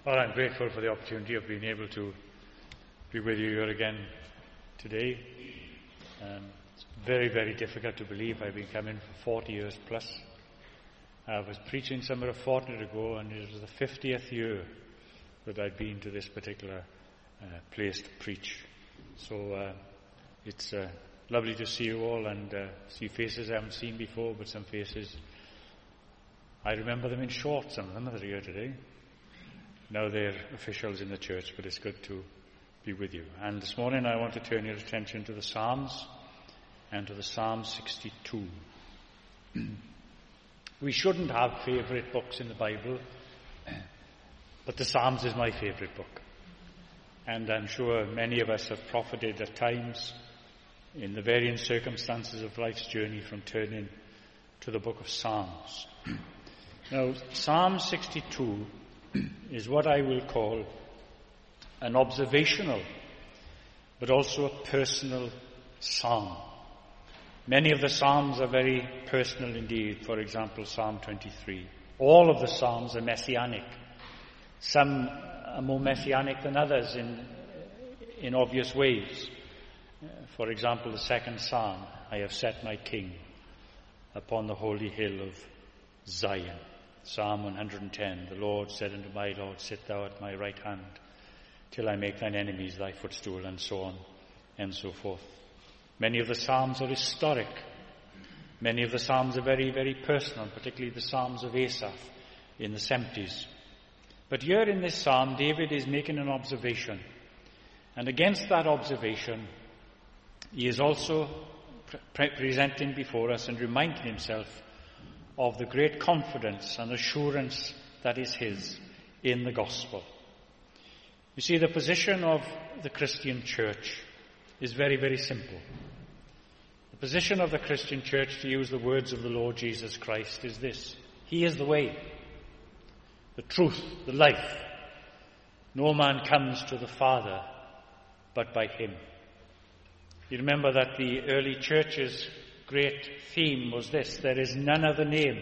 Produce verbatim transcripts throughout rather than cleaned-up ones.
Well, I'm grateful for the opportunity of being able to be with you here again today. Um, it's very, very difficult to believe I've been coming for forty years plus. I was preaching somewhere a fortnight ago, and it was the fiftieth year that I'd been to this particular uh, place to preach. So uh, it's uh, lovely to see you all and uh, see faces I haven't seen before, but some faces I remember them in short. Some of them that are here today. Now they're officials in the church, but it's good to be with you. And this morning I want to turn your attention to the Psalms and to the Psalm sixty-two. We shouldn't have favourite books in the Bible, but the Psalms is my favourite book. And I'm sure many of us have profited at times in the varying circumstances of life's journey from turning to the book of Psalms. Now, Psalm sixty-two is what I will call an observational, but also a personal psalm. Many of the psalms are very personal indeed. For example, Psalm twenty-three. All of the psalms are messianic. Some are more messianic than others in, in obvious ways. For example, the second psalm, I have set my king upon the holy hill of Zion. Psalm one hundred ten, the Lord said unto my Lord, sit thou at my right hand, till I make thine enemies thy footstool, and so on and so forth. Many of the psalms are historic. Many of the psalms are very, very personal, particularly the psalms of Asaph in the seventies. But here in this psalm, David is making an observation. And against that observation, he is also pre- presenting before us and reminding himself of the great confidence and assurance that is his in the gospel. You see, the position of the Christian church is very, very simple. The position of the Christian church, to use the words of the Lord Jesus Christ, is this: He is the way, the truth, the life. No man comes to the Father but by him. You remember that the early church's great theme was this: there is none other name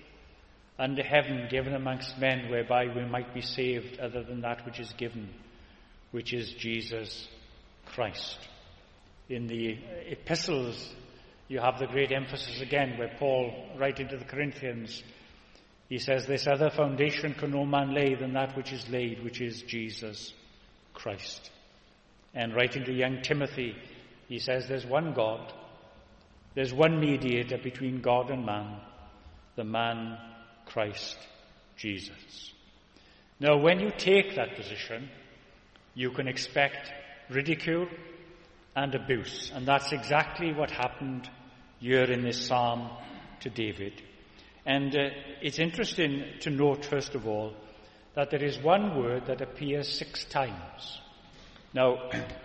under heaven given amongst men whereby we might be saved other than that which is given, which is Jesus Christ. In the epistles, you have the great emphasis again where Paul, writing to the Corinthians, he says, this other foundation can no man lay than that which is laid, which is Jesus Christ. And writing to young Timothy, he says there's one God, there's one mediator between God and man, the man Christ Jesus. Now, when you take that position, you can expect ridicule and abuse. And that's exactly what happened here in this psalm to David. And uh, it's interesting to note, first of all, that there is one word that appears six times. Now,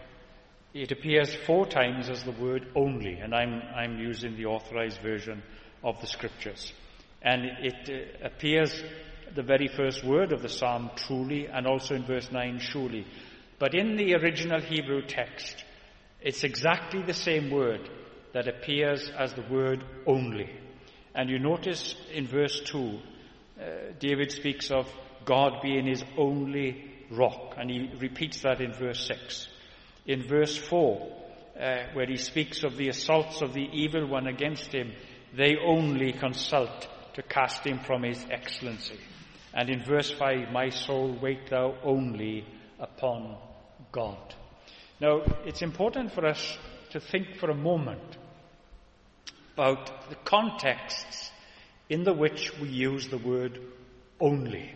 it appears four times as the word only, and I'm, I'm using the authorized version of the scriptures. And it uh, appears the very first word of the psalm, truly, and also in verse nine, surely. But in the original Hebrew text, it's exactly the same word that appears as the word only. And you notice in verse two, uh, David speaks of God being his only rock, and he repeats that in verse six. In verse four, uh, where he speaks of the assaults of the evil one against him, they only consult to cast him from his excellency. And in verse five, my soul wait thou only upon God. Now, it's important for us to think for a moment about the contexts in the which we use the word only.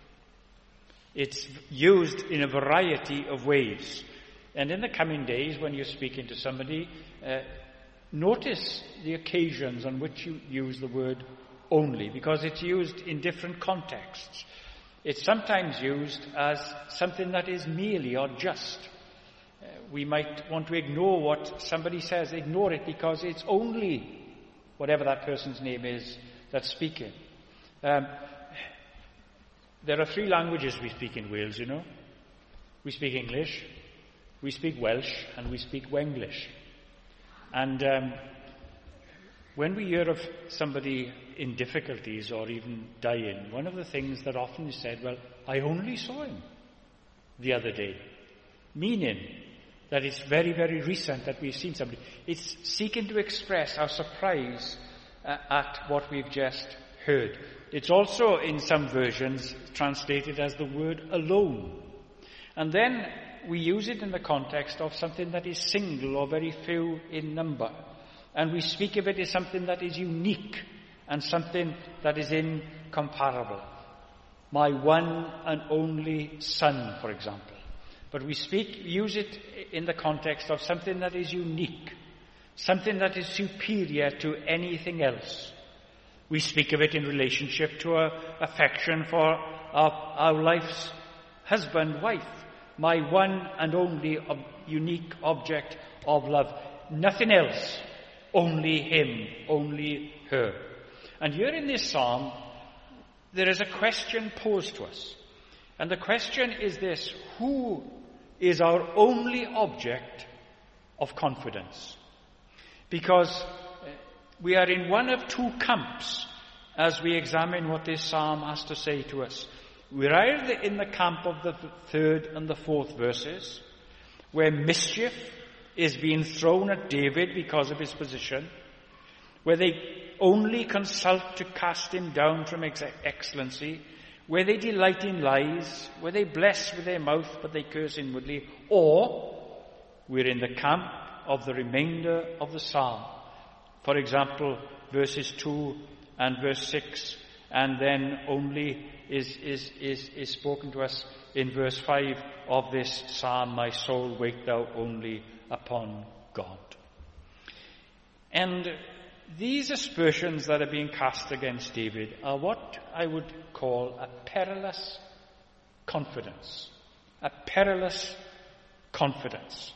It's used in a variety of ways. And in the coming days, when you're speaking to somebody, uh, notice the occasions on which you use the word only, because it's used in different contexts. It's sometimes used as something that is merely or just. Uh, we might want to ignore what somebody says, ignore it because it's only whatever that person's name is that's speaking. Um, there are three languages we speak in Wales, you know. We speak English, we speak Welsh, and we speak Wenglish. And um, when we hear of somebody in difficulties or even dying, one of the things that often is said, well, I only saw him the other day. Meaning that it's very, very recent that we've seen somebody. It's seeking to express our surprise uh, at what we've just heard. It's also, in some versions, translated as the word alone. And then we use it in the context of something that is single or very few in number. And we speak of it as something that is unique and something that is incomparable. My one and only son, for example. But we speak, use it in the context of something that is unique, something that is superior to anything else. We speak of it in relationship to our affection for our, our life's husband, wife, my one and only ob- unique object of love. Nothing else, only him, only her. And here in this psalm, there is a question posed to us. And the question is this: who is our only object of confidence? Because we are in one of two camps as we examine what this psalm has to say to us. We're either in the camp of the third and the fourth verses, where mischief is being thrown at David because of his position, where they only consult to cast him down from ex- excellency, where they delight in lies, where they bless with their mouth but they curse inwardly, or we're in the camp of the remainder of the psalm. For example, verses two and verse six, and then only is, is, is, is spoken to us in verse five of this psalm, my soul, wait thou only upon God. And these aspersions that are being cast against David are what I would call a perilous confidence. A perilous confidence.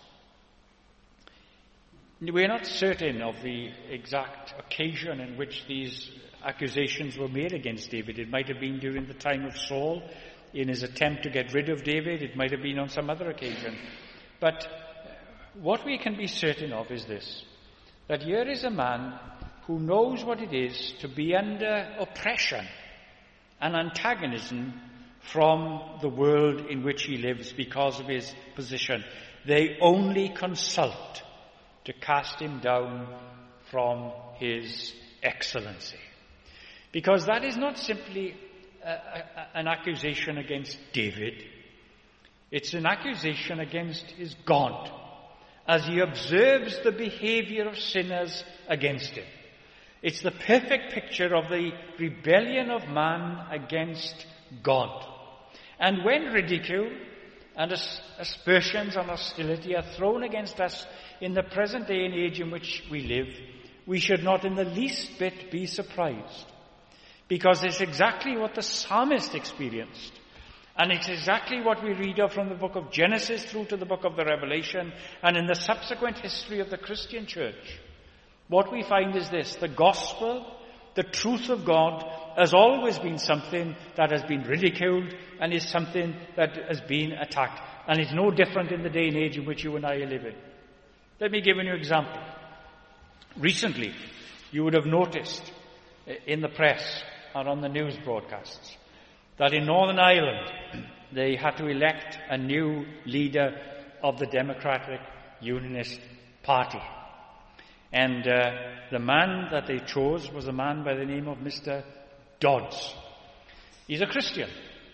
We're not certain of the exact occasion in which these accusations were made against David. It might have been during the time of Saul, in his attempt to get rid of David. It might have been on some other occasion. But what we can be certain of is this: that here is a man who knows what it is to be under oppression and antagonism from the world in which he lives because of his position. They only consult to cast him down from his excellency. Because that is not simply a, a, an accusation against David. It's an accusation against his God, as he observes the behavior of sinners against him. It's the perfect picture of the rebellion of man against God. And when ridicule and aspersions and hostility are thrown against us in the present day and age in which we live, we should not in the least bit be surprised. Because it's exactly what the psalmist experienced. And it's exactly what we read of from the book of Genesis through to the book of the Revelation and in the subsequent history of the Christian church. What we find is this: the gospel, the truth of God, has always been something that has been ridiculed and is something that has been attacked. And it's no different in the day and age in which you and I are living. Let me give you an example. Recently, you would have noticed in the press or on the news broadcasts that in Northern Ireland they had to elect a new leader of the Democratic Unionist Party. And uh, the man that they chose was a man by the name of Mister Dodds. He's a Christian.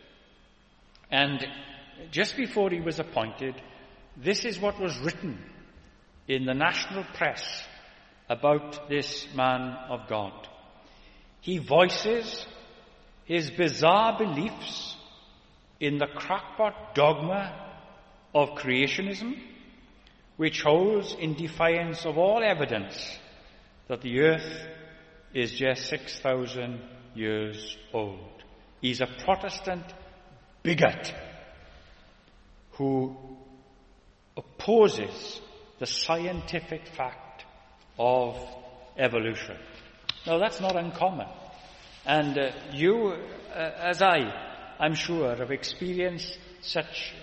And just before he was appointed, this is what was written in the national press about this man of God. He voices his bizarre beliefs in the crackpot dogma of creationism, which holds in defiance of all evidence that the earth is just six thousand years old. He's a Protestant bigot who opposes the scientific fact of evolution. Now, that's not uncommon. And uh, you, uh, as I, I'm sure, have experienced such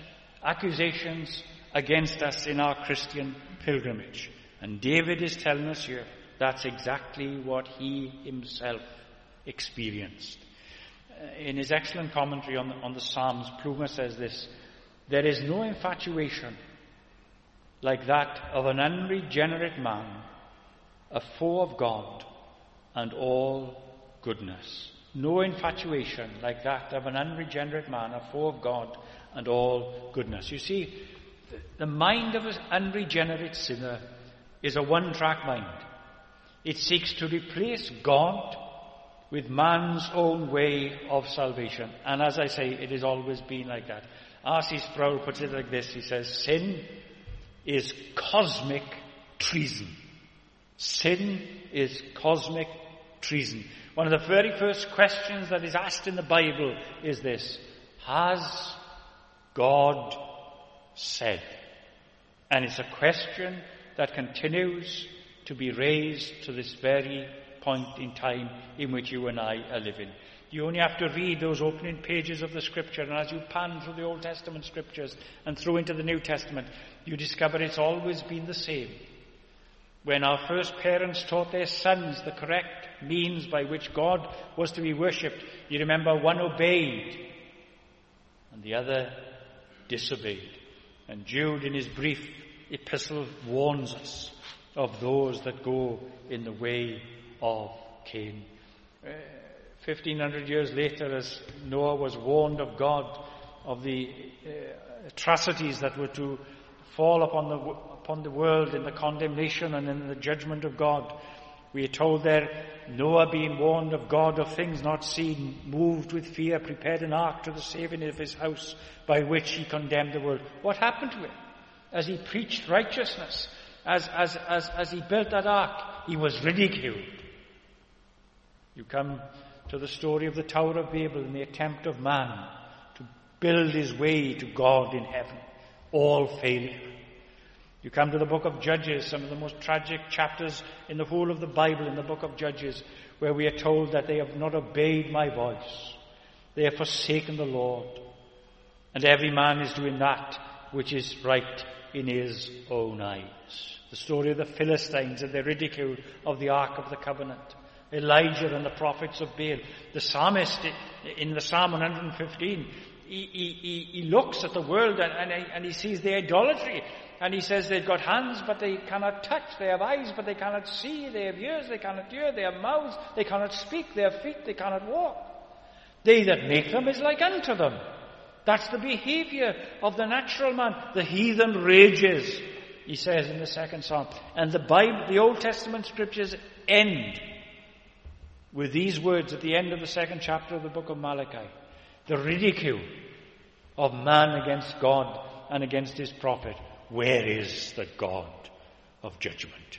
accusations against us in our Christian pilgrimage. And David is telling us here That's exactly what he himself experienced. In his excellent commentary on the, on the Psalms, Plumer says this: "There is no infatuation like that of an unregenerate man, a foe of God and all goodness." No infatuation like that of an unregenerate man, a foe of God and all goodness. You see, the mind of an unregenerate sinner is a one-track mind. It seeks to replace God with man's own way of salvation. And as I say, it has always been like that. R C Sproul puts it like this. He says, sin is cosmic treason. Sin is cosmic treason. One of the very first questions that is asked in the Bible is this: has God said? And it's a question that continues to be raised to this very point in time in which you and I are living. You only have to read those opening pages of the Scripture, and as you pan through the Old Testament Scriptures and through into the New Testament, you discover it's always been the same. When our first parents taught their sons the correct means by which God was to be worshipped, you remember one obeyed and the other disobeyed. And Jude, in his brief epistle, warns us of those that go in the way of Cain. Uh, Fifteen hundred years later, as Noah was warned of God of the uh, atrocities that were to fall upon the upon the world in the condemnation and in the judgment of God, we are told there, Noah, being warned of God of things not seen, moved with fear, prepared an ark to the saving of his house, by which he condemned the world. What happened to him? As he preached righteousness, as, as, as, as he built that ark, he was ridiculed. You come to the story of the Tower of Babel and the attempt of man to build his way to God in heaven. All failure. You come to the book of Judges, some of the most tragic chapters in the whole of the Bible, in the book of Judges, where we are told that they have not obeyed my voice. They have forsaken the Lord. And every man is doing that which is right in his own eyes. The story of the Philistines and their ridicule of the Ark of the Covenant. Elijah and the prophets of Baal. The psalmist in the Psalm one fifteen, he, he, he looks at the world and, and, and he sees the idolatry. And he says they've got hands but they cannot touch, they have eyes but they cannot see, they have ears, they cannot hear, they have mouths, they cannot speak, they have feet, they cannot walk. They that make them is like unto them. That's the behavior of the natural man. The heathen rages, he says in the second Psalm. And the Bible, the Old Testament scriptures end with these words at the end of the second chapter of the book of Malachi. The ridicule of man against God and against his prophet. Where is the God of judgment?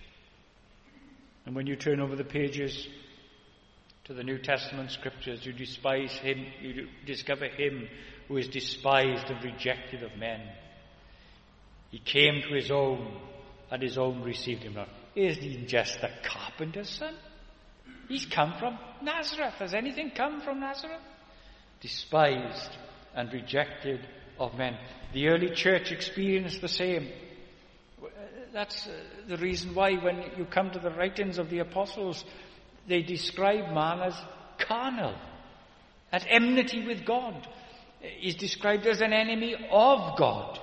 And when you turn over the pages to the New Testament scriptures, you despise him, you discover him who is despised and rejected of men. He came to his own, and his own received him not. Isn't he just the carpenter's son? He's come from Nazareth. Has anything come from Nazareth? Despised and rejected of men. The early church experienced the same. That's the reason why when you come to the writings of the apostles, they describe man as carnal, at enmity with God. He's described as an enemy of God.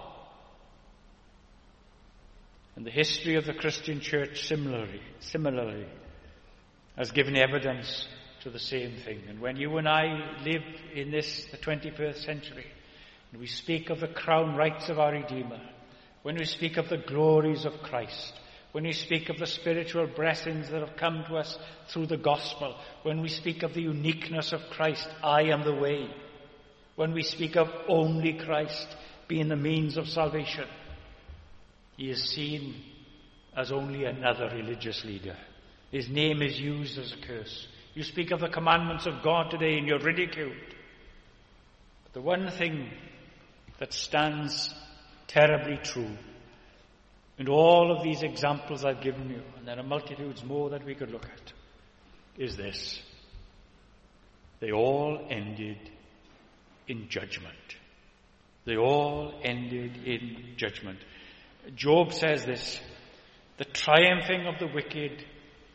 And the history of the Christian church similarly, similarly has given evidence to the same thing. And when you and I live in this, the twenty-first century, and we speak of the crown rights of our Redeemer, when we speak of the glories of Christ, when we speak of the spiritual blessings that have come to us through the gospel, when we speak of the uniqueness of Christ, I am the way, when we speak of only Christ being the means of salvation, he is seen as only another religious leader. His name is used as a curse. You speak of the commandments of God today and you're ridiculed. But the one thing that stands terribly true in all of these examples I've given you, and there are multitudes more that we could look at, is this: they all ended in judgment. They all ended in judgment. Job says this: the triumphing of the wicked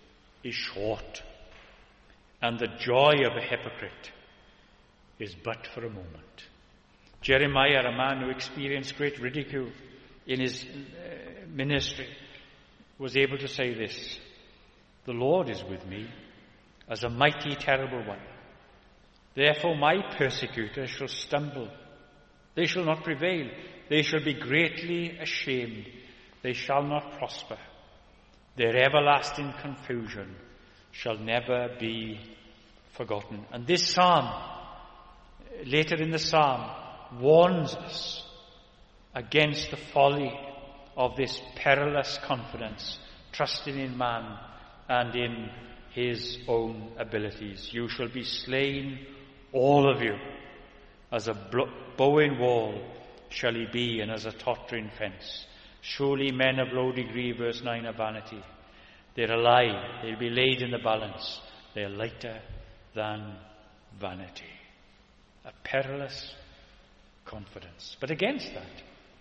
is short, and the joy of a hypocrite is but for a moment. Jeremiah, a man who experienced great ridicule in his uh, ministry, was able to say this: "The Lord is with me as a mighty, terrible one. Therefore my persecutors shall stumble. They shall not prevail. They shall be greatly ashamed. They shall not prosper. Their everlasting confusion shall never be forgotten." And this psalm, later in the psalm, warns us against the folly of this perilous confidence, trusting in man and in his own abilities. "You shall be slain, all of you. As a bowing wall shall he be, and as a tottering fence. Surely men of low degree," verse nine, "are vanity. They're a lie. They'll be laid in the balance. They're lighter than vanity." A perilous confidence. But against that,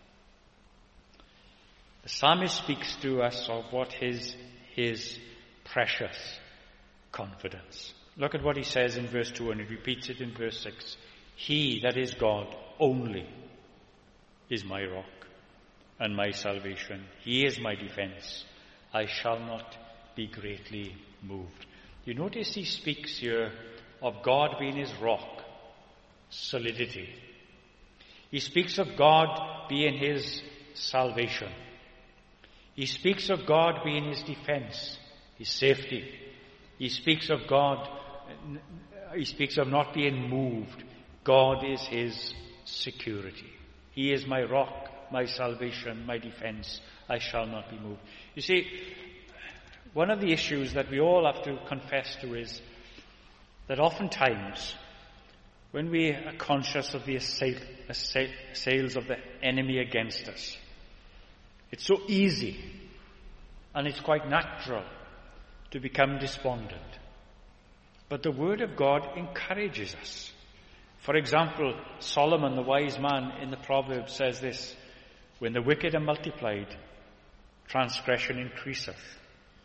the psalmist speaks to us of what is his precious confidence. Look at what he says in verse two, and he repeats it in verse six. "He, that is God only, is my rock and my salvation. He is my defense. I shall not be greatly moved." You notice he speaks here of God being his rock, solidity. He speaks of God being his salvation. He speaks of God being his defense, his safety. He speaks of God, he speaks of not being moved. God is his security. He is my rock, my salvation, my defense. I shall not be moved. You see, one of the issues that we all have to confess to is that oftentimes, when we are conscious of the assail, assail, assails of the enemy against us, it's so easy and it's quite natural to become despondent. But the Word of God encourages us. For example, Solomon, the wise man in the Proverbs, says this: "When the wicked are multiplied, transgression increaseth,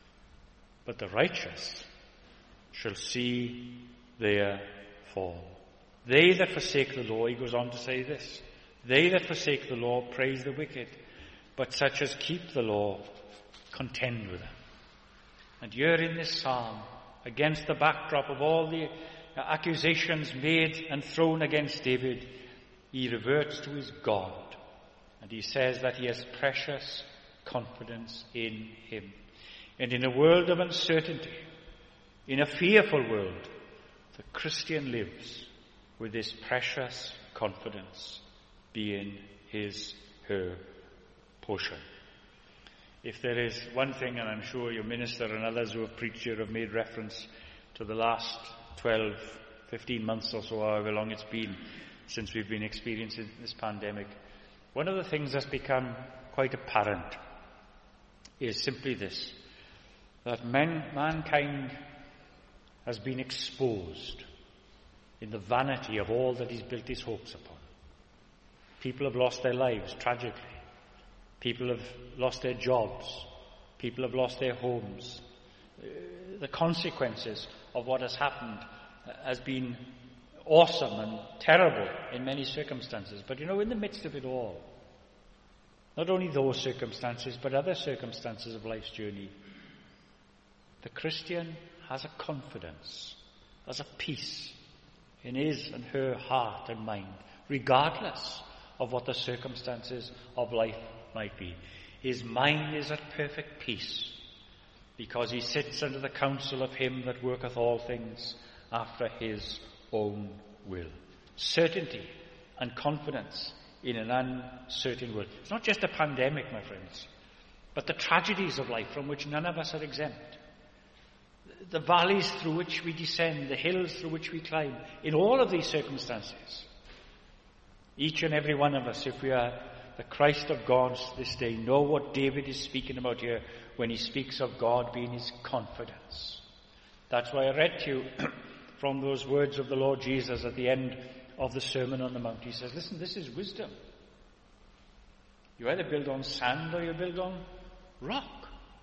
but the righteous shall see their fall. They that forsake the law," he goes on to say this, "they that forsake the law praise the wicked, but such as keep the law contend with them." And here in this psalm, against the backdrop of all the accusations made and thrown against David, he reverts to his God, and he says that he has precious confidence in him. And in a world of uncertainty, in a fearful world, the Christian lives with this precious confidence being his, her portion. If there is one thing, and I'm sure your minister and others who have preached here have made reference to the last twelve, fifteen months or so, however long it's been since we've been experiencing this pandemic, one of the things that's become quite apparent is simply this: that man, mankind has been exposed in the vanity of all that he's built his hopes upon. People have lost their lives tragically. People have lost their jobs. People have lost their homes. The consequences of what has happened has been awesome and terrible in many circumstances. But you know, in the midst of it all, not only those circumstances, but other circumstances of life's journey, the Christian has a confidence, has a peace in his and her heart and mind, regardless of what the circumstances of life might be. His mind is at perfect peace, because he sits under the counsel of him that worketh all things after his own will. Certainty and confidence in an uncertain world. It's not just a pandemic, my friends, but the tragedies of life from which none of us are exempt. The valleys through which we descend, the hills through which we climb. In all of these circumstances, each and every one of us, if we are the Christ of God this day, know what David is speaking about here when he speaks of God being his confidence. That's why I read to you from those words of the Lord Jesus at the end of the Sermon on the Mount. He says, listen, this is wisdom. You either build on sand or you build on rock.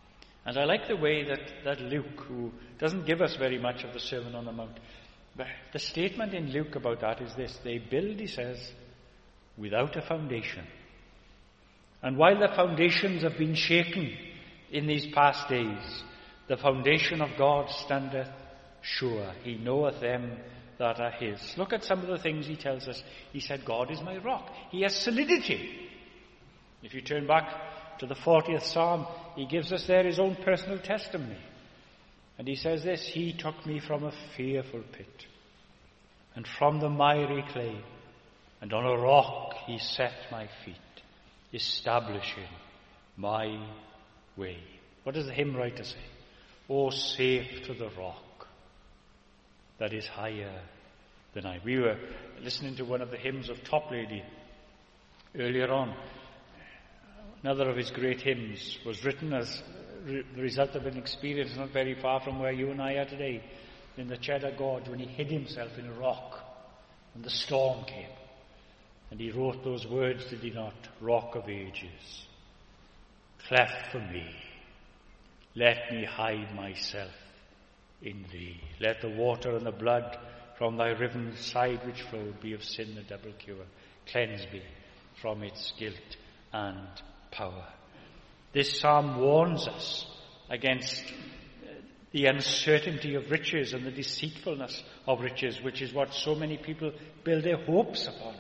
And I like the way that, that Luke, who doesn't give us very much of the Sermon on the Mount, but the statement in Luke about that is this: they build, he says, without a foundation. And while the foundations have been shaken in these past days, the foundation of God standeth sure. He knoweth them that are his. Look at some of the things he tells us. He said, God is my rock. He has solidity. If you turn back to the fortieth Psalm, he gives us there his own personal testimony. And he says this: he took me from a fearful pit, and from the miry clay, and on a rock he set my feet, establishing my way. What does the hymn writer say? Oh, safe to the rock that is higher than I. We were listening to one of the hymns of Toplady earlier on. Another of his great hymns was written as re- the result of an experience not very far from where you and I are today, in the Cheddar Gorge, when he hid himself in a rock and the storm came. And he wrote those words, did he not? Rock of ages, cleft for me, let me hide myself in thee. Let the water and the blood from thy riven side which flowed be of sin a double cure. Cleanse me from its guilt and power. This psalm warns us against the uncertainty of riches and the deceitfulness of riches, which is what so many people build their hopes upon.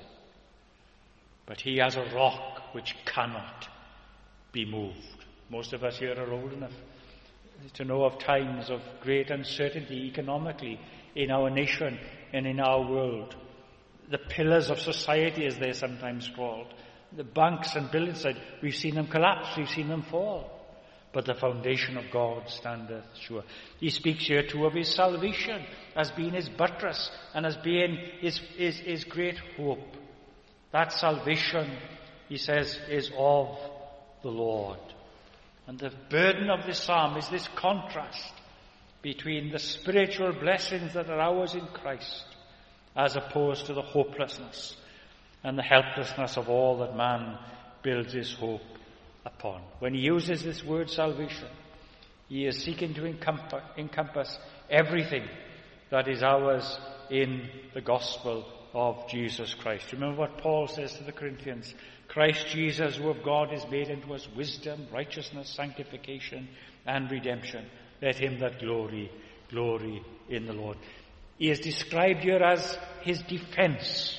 But he has a rock which cannot be moved. Most of us here are old enough to know of times of great uncertainty economically in our nation and in our world. The pillars of society, as they're sometimes called, the banks and buildings, we've seen them collapse, we've seen them fall. But the foundation of God standeth sure. He speaks here too of his salvation as being his buttress and as being his, his, his great hope. That salvation, he says, is of the Lord. And the burden of this psalm is this contrast between the spiritual blessings that are ours in Christ as opposed to the hopelessness and the helplessness of all that man builds his hope upon. When he uses this word salvation, he is seeking to encompass, encompass everything that is ours in the gospel of Jesus Christ. Remember what Paul says to the Corinthians: Christ Jesus, who of God is made unto us wisdom, righteousness, sanctification, and redemption. Let him that glory, glory in the Lord. He is described here as his defense.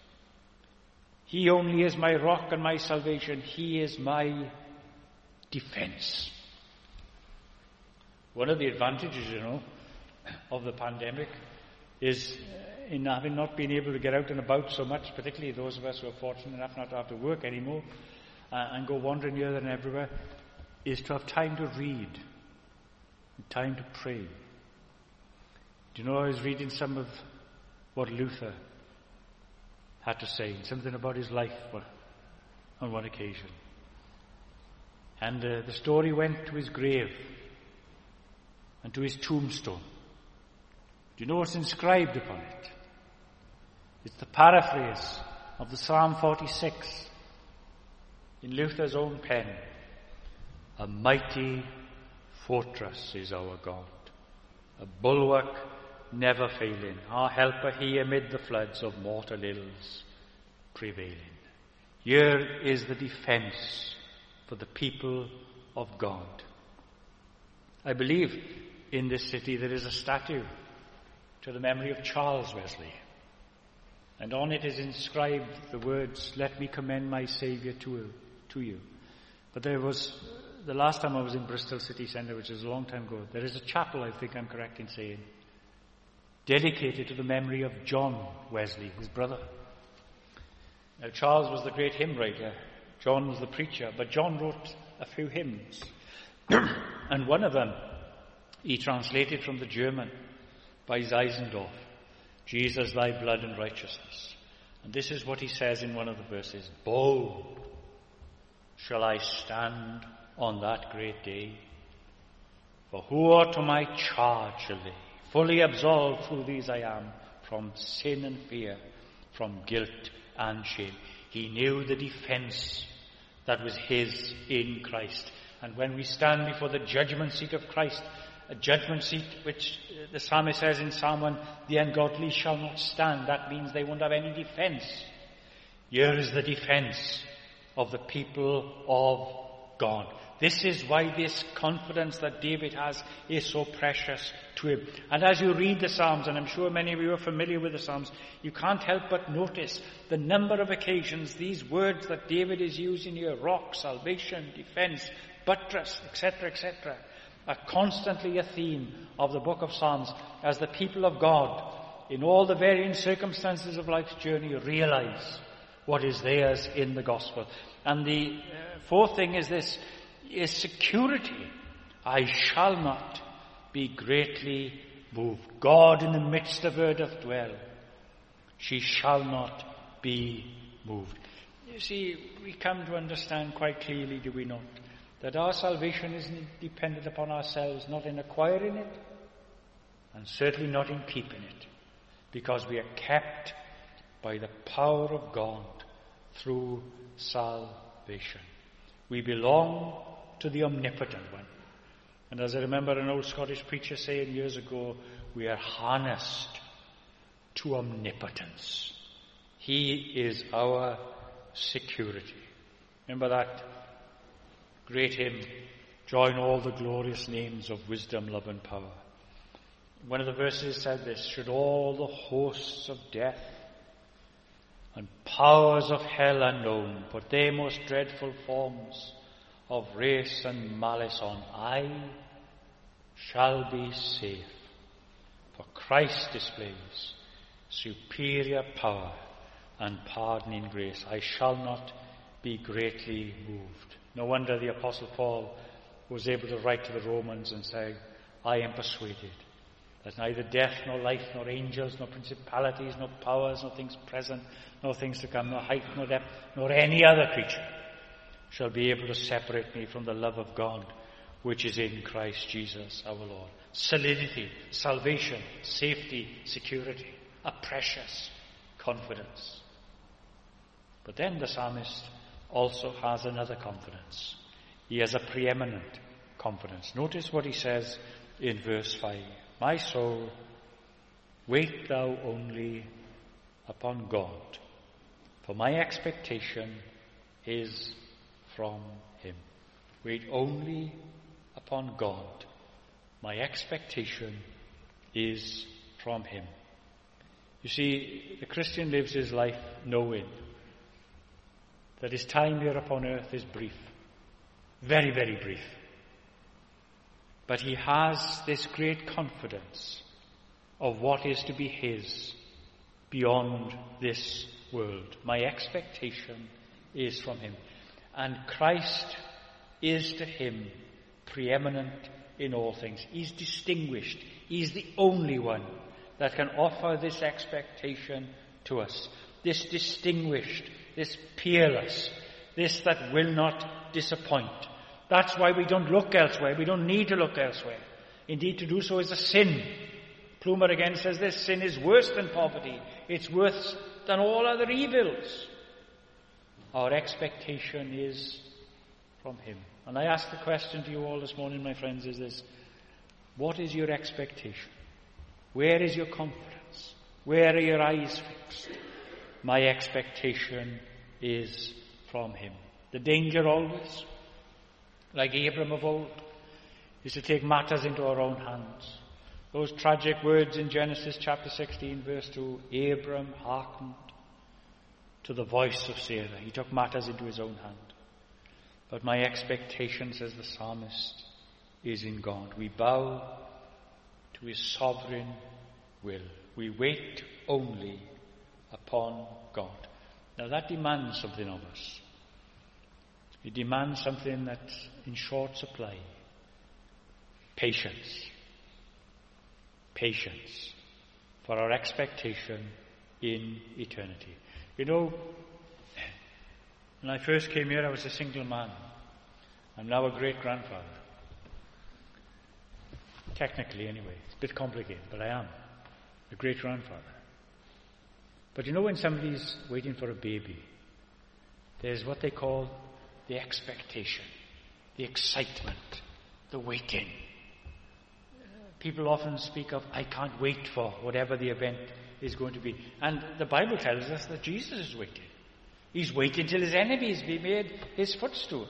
He only is my rock and my salvation. He is my defense. One of the advantages, you know, of the pandemic is in having not been able to get out and about so much, particularly those of us who are fortunate enough not to have to work anymore uh, and go wandering here and everywhere, is to have time to read, time to pray. Do you know, I was reading some of what Luther had to say, something about his life on one occasion. And uh, the story went to his grave and to his tombstone. Do you know what's inscribed upon it? It's the paraphrase of the Psalm forty-six in Luther's own pen. A mighty fortress is our God, a bulwark never failing, our helper he amid the floods of mortal ills prevailing. Here is the defense for the people of God. I believe in this city there is a statue to the memory of Charles Wesley, and on it is inscribed the words, "Let me commend my Saviour to, to you." But there was, the last time I was in Bristol City Centre, which is a long time ago, there is a chapel, I think I'm correct in saying, dedicated to the memory of John Wesley, his brother. Now, Charles was the great hymn writer, John was the preacher, but John wrote a few hymns. And one of them he translated from the German by Zeisendorf, Jesus, thy blood and righteousness. And this is what he says in one of the verses: bold shall I stand on that great day, for who are to my charge shall lay? Fully absolved through these I am, from sin and fear, from guilt and shame. He knew the defense that was his in Christ. And when we stand before the judgment seat of Christ, a judgment seat which the psalmist says in Psalm one, the ungodly shall not stand. That means they won't have any defense. Here is the defense of the people of God. This is why this confidence that David has is so precious to him. And as you read the Psalms, and I'm sure many of you are familiar with the Psalms, you can't help but notice the number of occasions these words that David is using here, rock, salvation, defense, buttress, et cetera, et cetera, are constantly a theme of the book of Psalms as the people of God, in all the varying circumstances of life's journey, realize what is theirs in the gospel. And the uh, fourth thing is this, is security. I shall not be greatly moved. God in the midst of her doth dwell. She shall not be moved. You see, we come to understand quite clearly, do we not, that our salvation isn't dependent upon ourselves, not in acquiring it, and certainly not in keeping it, because we are kept by the power of God through salvation. We belong to the omnipotent one. And as I remember an old Scottish preacher saying years ago, we are harnessed to omnipotence. He is our security. Remember that great hymn, join all the glorious names of wisdom, love and power. One of the verses said this, should all the hosts of death and powers of hell unknown put their most dreadful forms of race and malice on, I shall be safe, for Christ displays superior power and pardoning grace. I shall not be greatly moved. No wonder the Apostle Paul was able to write to the Romans and say, I am persuaded that neither death, nor life, nor angels, nor principalities, nor powers, nor things present, nor things to come, nor height, nor depth, nor any other creature shall be able to separate me from the love of God which is in Christ Jesus our Lord. Solidity, salvation, safety, security, a precious confidence. But then the psalmist also has another confidence. He has a preeminent confidence. Notice what he says in verse five. My soul, wait thou only upon God, for my expectation is from him. Wait only upon God. My expectation is from him. You see, the Christian lives his life knowing that his time here upon earth is brief. Very, very brief. But he has this great confidence of what is to be his beyond this world. My expectation is from him. And Christ is to him preeminent in all things. He's distinguished. He's the only one that can offer this expectation to us. This distinguished, this peerless, this that will not disappoint. That's why we don't look elsewhere. We don't need to look elsewhere. Indeed, to do so is a sin. Plumer again says this, sin is worse than poverty. It's worse than all other evils. Our expectation is from him. And I ask the question to you all this morning, my friends, is this. What is your expectation? Where is your confidence? Where are your eyes fixed? My expectation is from him. The danger always, like Abram of old, is to take matters into our own hands. Those tragic words in Genesis chapter sixteen, verse two, Abram hearkened to the voice of Sarah. He took matters into his own hand. But my expectation, says the psalmist, is in God. We bow to his sovereign will. We wait only upon God. Now that demands something of us. It demands something that's in short supply. Patience. Patience for our expectation in eternity. You know, when I first came here, I was a single man. I'm now a great-grandfather. Technically, anyway. It's a bit complicated, but I am a great-grandfather. But you know when somebody's waiting for a baby, there's what they call the expectation. the excitement, the waiting. People often speak of, I can't wait for whatever the event is going to be. And the Bible tells us that Jesus is waiting. He's waiting till his enemies be made his footstool.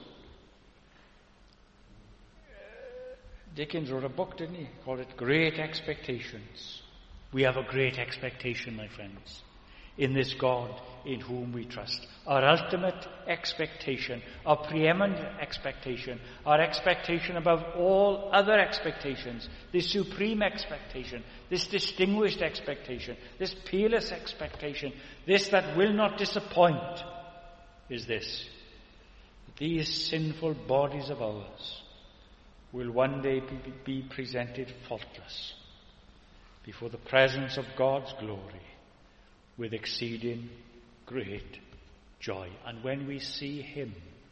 Dickens wrote a book, didn't he? Called it Great Expectations. We have a great expectation, my friends, in this God in whom we trust. Our ultimate expectation, our preeminent expectation, our expectation above all other expectations, this supreme expectation, this distinguished expectation, this peerless expectation, this that will not disappoint, is this: these sinful bodies of ours will one day be, be presented faultless before the presence of God's glory with exceeding great joy. And when we see him,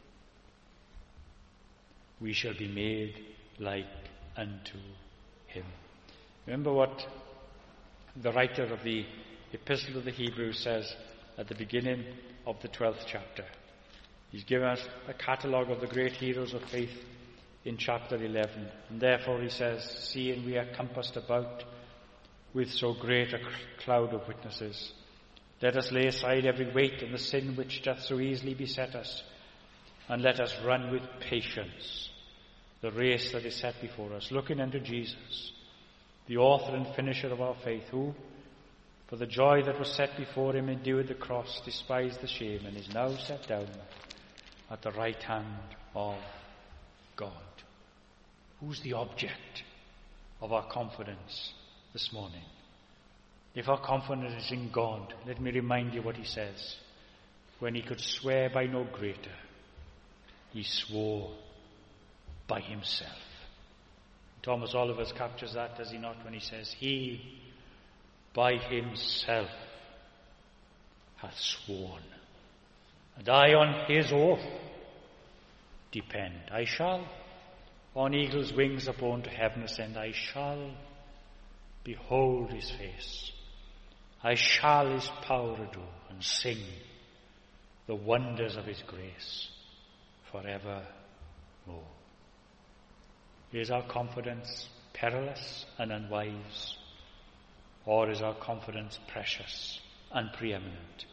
we shall be made like unto him. Remember what the writer of the Epistle to the Hebrews says at the beginning of the twelfth chapter. He's given us a catalogue of the great heroes of faith in chapter eleven. And therefore he says, seeing we are compassed about with so great a cloud of witnesses, let us lay aside every weight and the sin which doth so easily beset us, and let us run with patience the race that is set before us, looking unto Jesus, the author and finisher of our faith, who, for the joy that was set before him, endured the cross, despised the shame, and is now set down at the right hand of God. Who's the object of our confidence this morning? If our confidence is in God, let me remind you what he says. When he could swear by no greater, he swore by himself. Thomas Olivers captures that, does he not, when he says, he by himself hath sworn, and I on his oath depend. I shall on eagle's wings upon to heaven ascend. I shall behold his face. I shall his power adore and sing the wonders of his grace forevermore. Is our confidence perilous and unwise, or is our confidence precious and preeminent?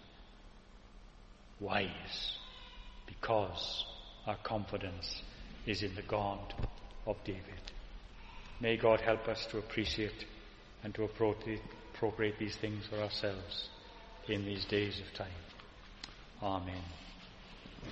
Wise, because our confidence is in the God of David. May God help us to appreciate and to appropriate these things for ourselves in these days of time. Amen.